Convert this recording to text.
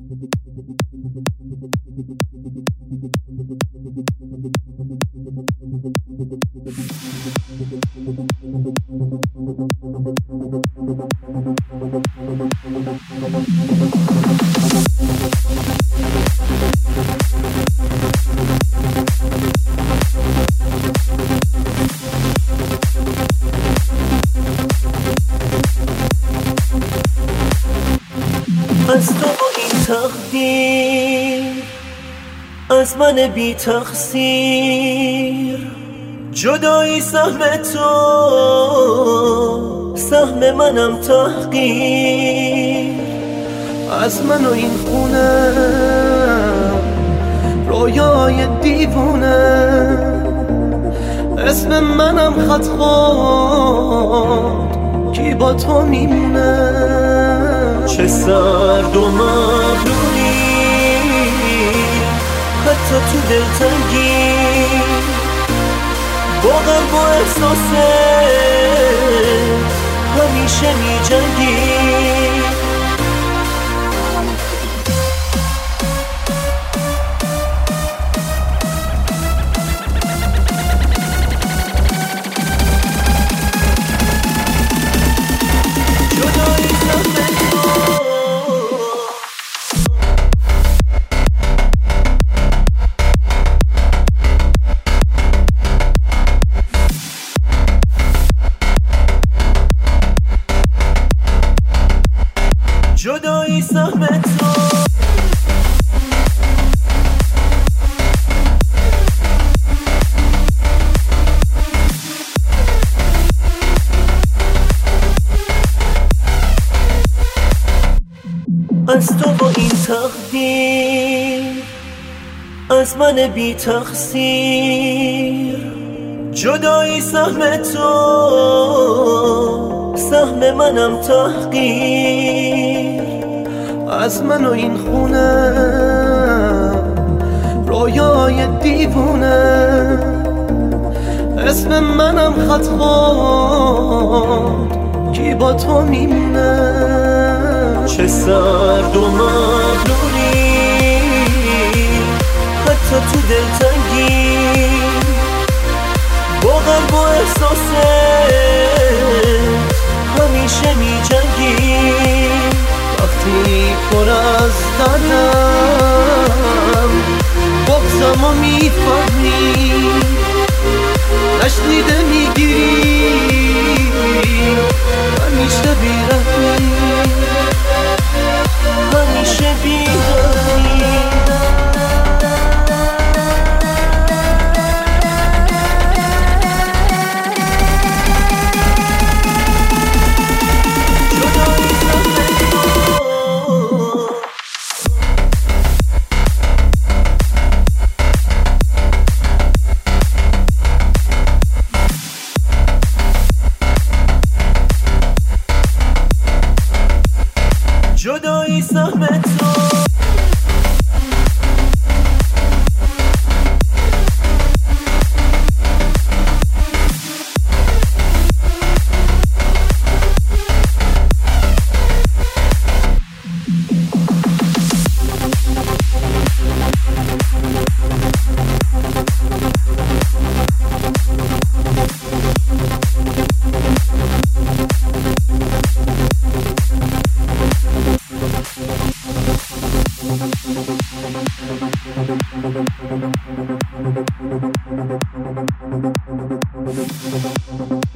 از تو و این تقدیر، از من بی تقصیر، جدایی سهم تو، سهم منم تحقیر. از من و این خونه رویای دیوونه، اسم منم خط خود کی با تو میمونه. چه سرد و مغروری حتی تو دلتنگی، با قلب و احساسه همیشه می جنگی. جدایی سهم تو، از تو با این تقدیر، از من بی تقصیر، جدایی سهم تو، سهم منم تحقیر. از من و این خونه رویای دیوونه، اسم منم خط خود کی با تو میمونه. چه سرد و مغروری حتی تو دلتنگی، با قلب و احساسه همیشه می جنگی. وقتی پر از دردم بغضم و میفهمی، نشنیده میگیری همیشه بیرحمی، همیشه بیرحمی. جدایی سهم تو، Thank you.